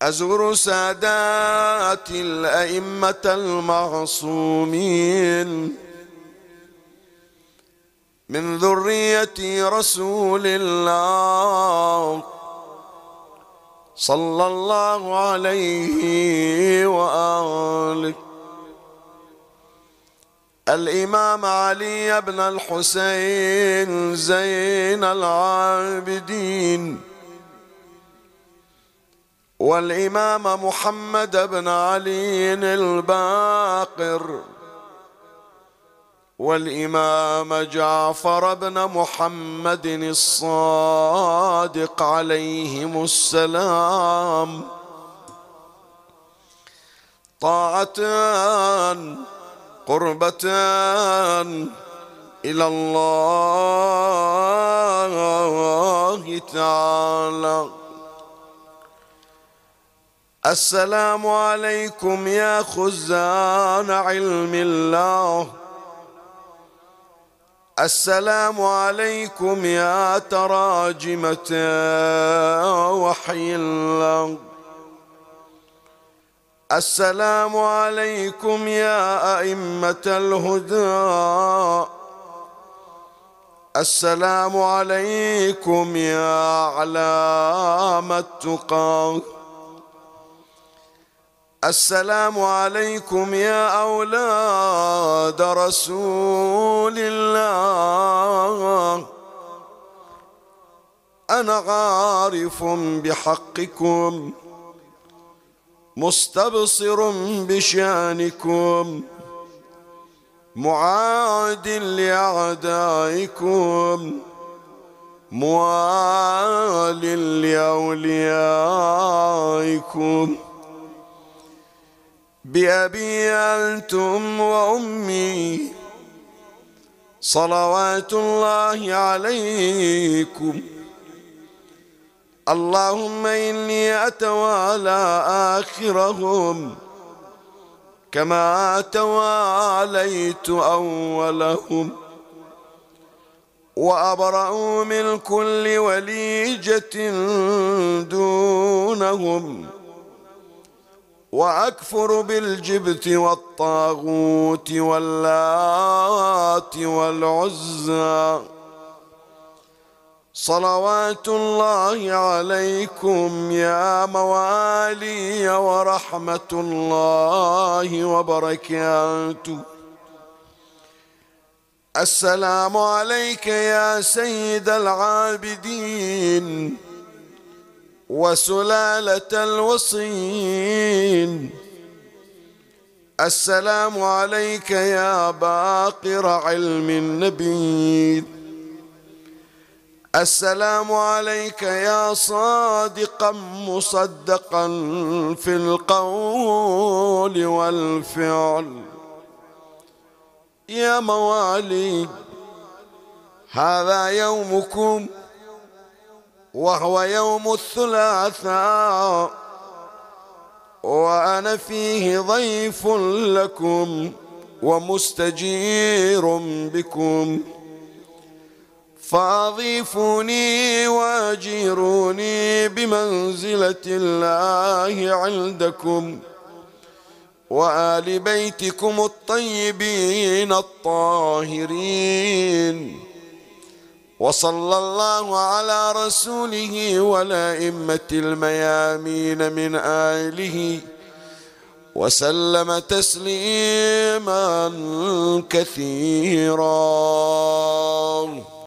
أزور سادات الأئمة المعصومين من ذرية رسول الله صلى الله عليه وآله. الإمام علي بن الحسين زين العابدين، والإمام محمد بن علي الباقر، والإمام جعفر بن محمد الصادق عليهم السلام. طاعتان قربتان إلى الله تعالى. السلام عليكم يا خزان علم الله، السلام عليكم يا تراجمة وحي الله، السلام عليكم يا أئمة الهدى، السلام عليكم يا علام التقى، السلام عليكم يا أولاد رسول الله. أنا عارف بحقكم مستبصر بشأنكم معاد لأعدائكم موال لأوليائكم. بأبي أنتم وأمي صلوات الله عليكم. اللهم إني أتوالى آخرهم كما تواليت أولهم، وأبرأ من كل وليجة دونهم، وأكفر بالجبت والطاغوت واللات والعزى. صلوات الله عليكم يا موالي ورحمة الله وبركاته. السلام عليك يا سيد العابدين وسلالة الوصين. السلام عليك يا باقر علم النبي. السلام عليك يا صادقا مصدقا في القول والفعل. يا موالي هذا يومكم، وهو يوم الثلاثاء، وأنا فيه ضيف لكم ومستجير بكم، فأضيفوني وأجيروني بمنزلة الله عندكم وآل بيتكم الطيبين الطاهرين. وصلى الله على رسوله والأئمة الميامين من آله وسلم تسليما كثيرا.